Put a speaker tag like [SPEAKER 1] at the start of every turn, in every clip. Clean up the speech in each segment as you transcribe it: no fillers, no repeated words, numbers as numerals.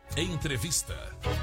[SPEAKER 1] Entrevista.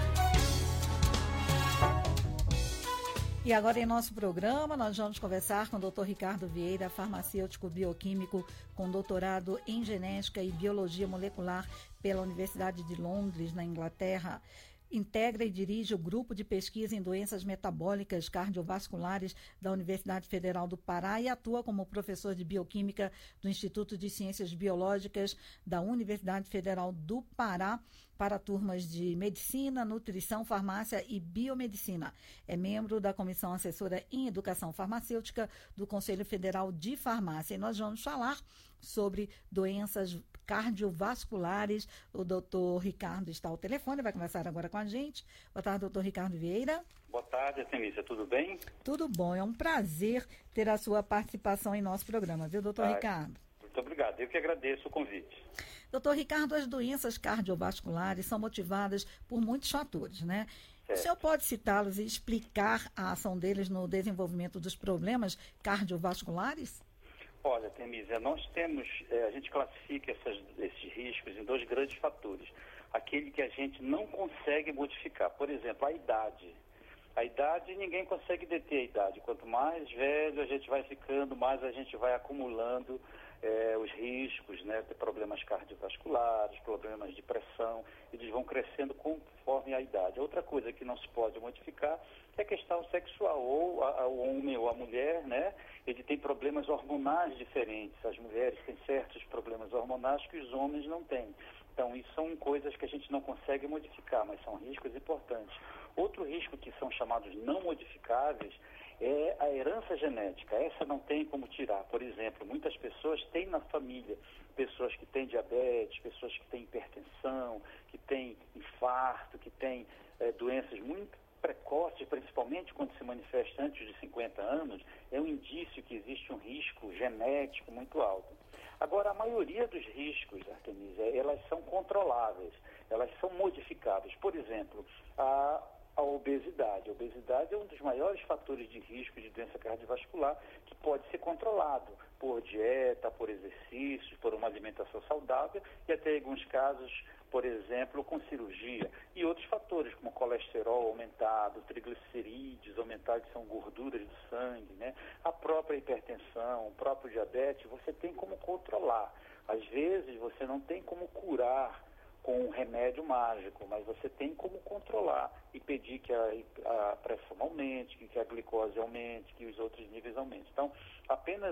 [SPEAKER 2] E agora em nosso programa nós vamos conversar com o Dr. Ricardo Vieira, farmacêutico bioquímico com doutorado em genética e biologia molecular pela Universidade de Londres, na Inglaterra. Integra e dirige o grupo de pesquisa em doenças metabólicas cardiovasculares da Universidade Federal do Pará e atua como professor de bioquímica do Instituto de Ciências Biológicas da Universidade Federal do Pará para turmas de medicina, nutrição, farmácia e biomedicina. É membro da Comissão Assessora em Educação Farmacêutica do Conselho Federal de Farmácia. E nós vamos falar sobre doenças cardiovasculares. O doutor Ricardo está ao telefone, vai conversar agora com a gente. Boa tarde, doutor Ricardo Vieira.
[SPEAKER 3] Boa tarde, Artemisia, tudo bem?
[SPEAKER 2] Tudo bom, é um prazer ter a sua participação em nosso programa, viu, doutor Ricardo?
[SPEAKER 3] Muito obrigado, eu que agradeço o convite.
[SPEAKER 2] Doutor Ricardo, as doenças cardiovasculares são motivadas por muitos fatores, né? Certo. O senhor pode citá-los e explicar a ação deles no desenvolvimento dos problemas cardiovasculares?
[SPEAKER 3] Olha, Artemisia, nós temos, a gente classifica esses riscos em dois grandes fatores. Aquele que a gente não consegue modificar, por exemplo, a idade. A idade, ninguém consegue deter a idade. Quanto mais velho a gente vai ficando, mais a gente vai acumulando os riscos, né, de problemas cardiovasculares, problemas de pressão, eles vão crescendo conforme a idade. Outra coisa que não se pode modificar é a questão sexual, ou o homem ou a mulher, né, ele tem problemas hormonais diferentes. As mulheres têm certos problemas hormonais que os homens não têm. Então, isso são coisas que a gente não consegue modificar, mas são riscos importantes. Outro risco que são chamados não modificáveis é a herança genética. Essa não tem como tirar. Por exemplo, muitas pessoas têm na família pessoas que têm diabetes, pessoas que têm hipertensão, que têm infarto, que têm doenças muito precoces, principalmente quando se manifesta antes de 50 anos, é um indício que existe um risco genético muito alto. Agora, a maioria dos riscos, Artemisia, elas são controláveis, elas são modificáveis. Por exemplo, a obesidade. A obesidade é um dos maiores fatores de risco de doença cardiovascular que pode ser controlado por dieta, por exercícios, por uma alimentação saudável e até em alguns casos, por exemplo, com cirurgia. E outros fatores como colesterol aumentado, triglicerídeos aumentados, que são gorduras do sangue, né? A própria hipertensão, o próprio diabetes, você tem como controlar. Às vezes você não tem como curar com um remédio mágico, mas você tem como controlar e pedir que a pressão aumente, que a glicose aumente, que os outros níveis aumentem. Então, apenas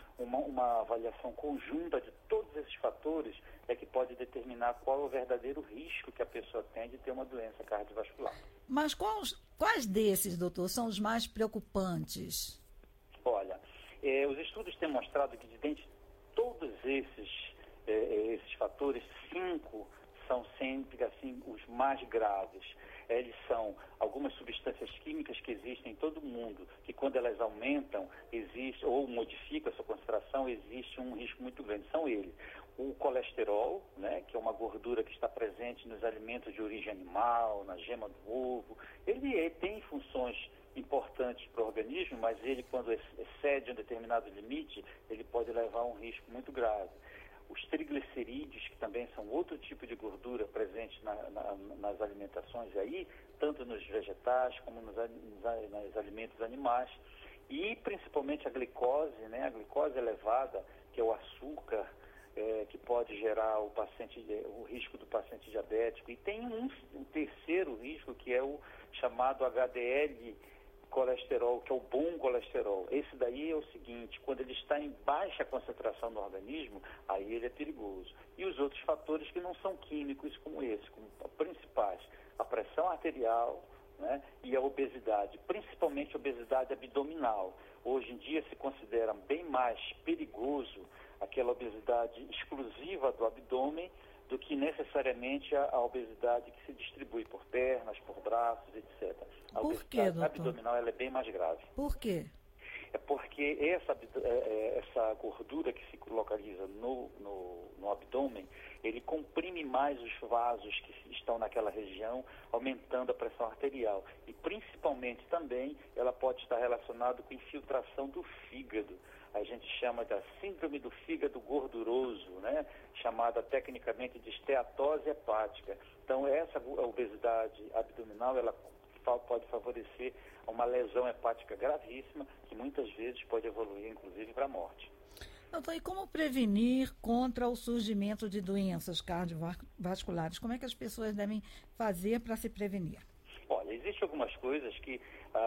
[SPEAKER 3] uma avaliação conjunta de todos esses fatores é que pode determinar qual é o verdadeiro risco que a pessoa tem de ter uma doença cardiovascular.
[SPEAKER 2] Mas quais desses, doutor, são os mais preocupantes?
[SPEAKER 3] Olha, os estudos têm mostrado que dentre todos esses fatores, 5 são sempre assim os mais graves. Eles são algumas substâncias químicas que existem em todo o mundo, que quando elas aumentam, existe ou modificam a sua concentração, existe um risco muito grande. São eles: o colesterol, né, que é uma gordura que está presente nos alimentos de origem animal, na gema do ovo. Ele tem funções importantes para o organismo, mas ele, quando excede um determinado limite, ele pode levar a um risco muito grave. Os triglicerídeos, que também são outro tipo de gordura presente nas alimentações aí, tanto nos vegetais como nos alimentos animais. E principalmente a glicose, né? A glicose elevada, que é o açúcar, que pode gerar o risco do paciente diabético. E tem um terceiro risco, que é o chamado HDL colesterol, que é o bom colesterol. Esse daí é o seguinte: quando ele está em baixa concentração no organismo, aí ele é perigoso. E os outros fatores que não são químicos como esse, como principais: a pressão arterial, né, e a obesidade, principalmente a obesidade abdominal. Hoje em dia se considera bem mais perigoso aquela obesidade exclusiva do abdômen do que necessariamente a obesidade que se distribui por pernas, por braços, etc. A obesidade abdominal ela é bem mais grave.
[SPEAKER 2] Por quê?
[SPEAKER 3] É porque essa gordura que se localiza no abdômen, ele comprime mais os vasos que estão naquela região, aumentando a pressão arterial. E principalmente também ela pode estar relacionada com infiltração do fígado. a gente chama da síndrome do fígado gorduroso, né? Chamada tecnicamente de esteatose hepática. Então, essa obesidade abdominal, ela pode favorecer uma lesão hepática gravíssima, que muitas vezes pode evoluir, inclusive, para a morte.
[SPEAKER 2] Doutor, e como prevenir contra o surgimento de doenças cardiovasculares? Como é que as pessoas devem fazer para se prevenir?
[SPEAKER 3] Olha, existem algumas coisas que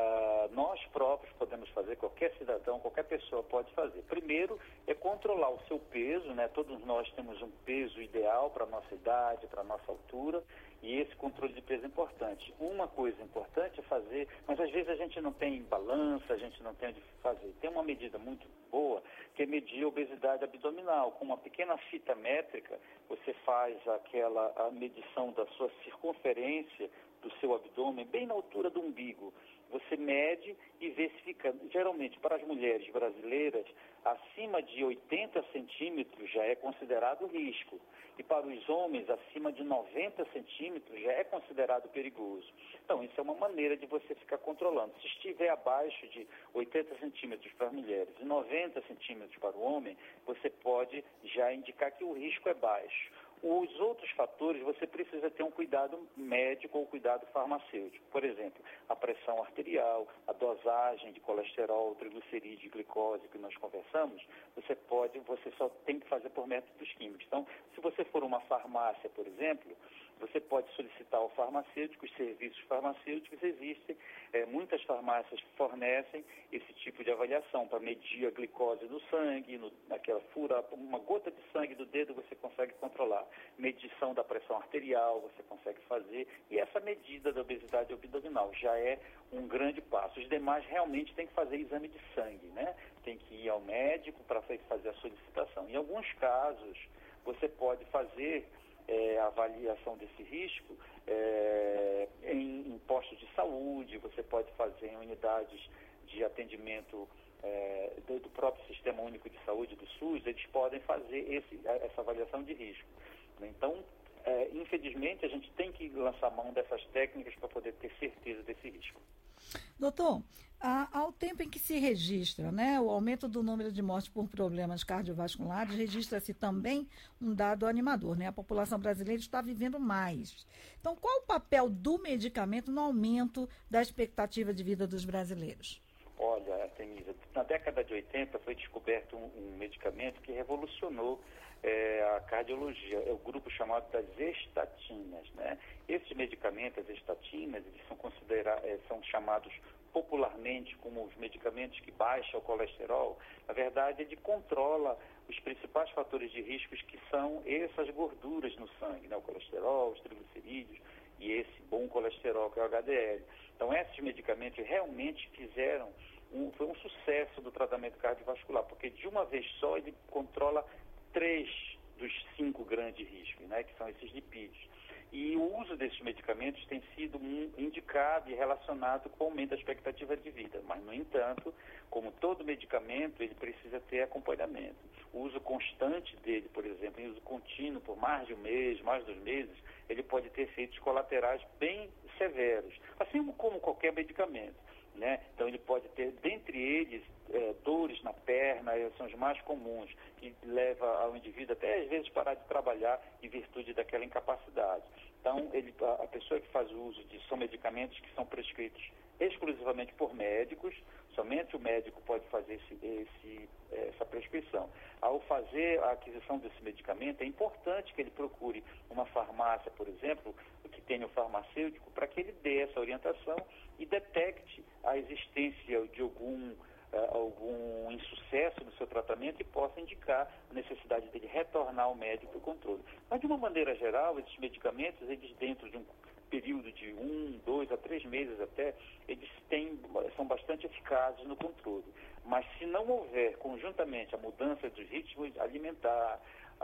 [SPEAKER 3] nós próprios podemos fazer, qualquer cidadão, qualquer pessoa pode fazer. Primeiro é controlar o seu peso, né? Todos nós temos um peso ideal para a nossa idade, para a nossa altura, e esse controle de peso é importante. Uma coisa importante é fazer, mas às vezes a gente não tem balança, a gente não tem onde fazer. Tem uma medida muito boa, que é medir a obesidade abdominal. Com uma pequena fita métrica, você faz a medição da sua circunferência do seu abdômen, bem na altura do umbigo. Você mede e vê se fica, geralmente para as mulheres brasileiras, acima de 80 centímetros já é considerado risco. E para os homens, acima de 90 centímetros já é considerado perigoso. Então, isso é uma maneira de você ficar controlando. Se estiver abaixo de 80 centímetros para as mulheres e 90 centímetros para o homem, você pode já indicar que o risco é baixo. Os outros fatores, você precisa ter um cuidado médico ou cuidado farmacêutico. Por exemplo, a pressão arterial, a dosagem de colesterol, triglicerídeo e glicose que nós conversamos, você só tem que fazer por métodos químicos. Então, se você for uma farmácia, por exemplo, você pode solicitar ao farmacêutico, os serviços farmacêuticos existem, muitas farmácias fornecem esse tipo de avaliação para medir a glicose do sangue, uma gota de sangue do dedo você consegue controlar, medição da pressão arterial você consegue fazer, e essa medida da obesidade abdominal já é um grande passo. Os demais realmente têm que fazer exame de sangue, né? Tem que ir ao médico para fazer a solicitação. Em alguns casos, você pode fazer a avaliação desse risco em postos de saúde, você pode fazer em unidades de atendimento do próprio Sistema Único de Saúde, do SUS, eles podem fazer essa avaliação de risco. Então, infelizmente, a gente tem que lançar mão dessas técnicas para poder ter certeza desse risco.
[SPEAKER 2] Doutor, ao tempo em que se registra, né, o aumento do número de mortes por problemas cardiovasculares, registra-se também um dado animador, né? A população brasileira está vivendo mais. Então, qual o papel do medicamento no aumento da expectativa de vida dos brasileiros?
[SPEAKER 3] Olha, Artemisa, na década de 80 foi descoberto um medicamento que revolucionou a cardiologia, é o grupo chamado das estatinas, né? Esses medicamentos, as estatinas, eles são chamados popularmente como os medicamentos que baixam o colesterol. Na verdade, ele controla os principais fatores de riscos, que são essas gorduras no sangue, né? O colesterol, os triglicerídeos e esse bom colesterol, que é o HDL. Então, esses medicamentos realmente foi um sucesso do tratamento cardiovascular, porque de uma vez só ele controla 3 dos 5 grandes riscos, né, que são esses lipídios. E o uso desses medicamentos tem sido indicado e relacionado com o aumento da expectativa de vida. Mas, no entanto, como todo medicamento, ele precisa ter acompanhamento. O uso constante dele, por exemplo, em uso contínuo por mais de um mês, mais de 2 meses, ele pode ter efeitos colaterais bem severos, assim como qualquer medicamento, né? Então, ele pode ter, dentre eles, dores na perna, são os mais comuns, que leva ao indivíduo até às vezes parar de trabalhar em virtude daquela incapacidade. Então, a pessoa que faz uso são medicamentos que são prescritos exclusivamente por médicos, somente o médico pode fazer essa prescrição. Ao fazer a aquisição desse medicamento, é importante que ele procure uma farmácia, por exemplo, que tenha o farmacêutico, para que ele dê essa orientação e detecte a existência de algum insucesso no seu tratamento e possa indicar a necessidade dele retornar ao médico para o controle. Mas, de uma maneira geral, esses medicamentos, eles dentro de um período de 1, 2 a 3 meses até, eles são bastante eficazes no controle. Mas se não houver conjuntamente a mudança dos ritmos alimentar,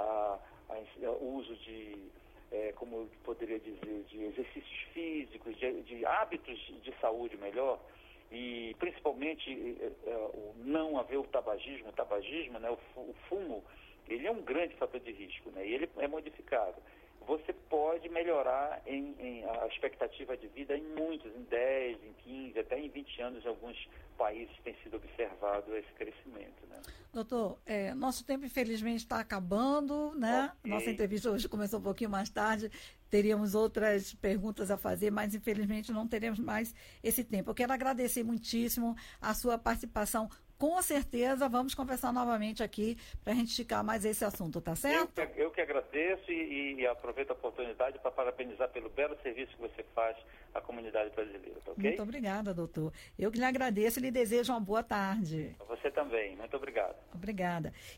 [SPEAKER 3] o uso como eu poderia dizer, de exercícios físicos, de hábitos de saúde melhor, e principalmente o não haver o tabagismo, né, o fumo, ele é um grande fator de risco, né, e ele é modificado. você pode melhorar a expectativa de vida em muitos, em 10, em 15, até em 20 anos, em alguns países tem sido observado esse crescimento, né?
[SPEAKER 2] Doutor, nosso tempo infelizmente está acabando, né?
[SPEAKER 3] Okay.
[SPEAKER 2] Nossa entrevista hoje começou um pouquinho mais tarde, teríamos outras perguntas a fazer, mas infelizmente não teremos mais esse tempo. Eu quero agradecer muitíssimo a sua participação. Com certeza vamos conversar novamente aqui para a gente esticar mais esse assunto, tá certo?
[SPEAKER 3] Eu que agradeço e aproveito a oportunidade para parabenizar pelo belo serviço que você faz à comunidade brasileira, tá ok?
[SPEAKER 2] Muito obrigada, doutor. Eu que lhe agradeço e lhe desejo uma boa tarde.
[SPEAKER 3] Você também. Muito obrigado.
[SPEAKER 2] Obrigada.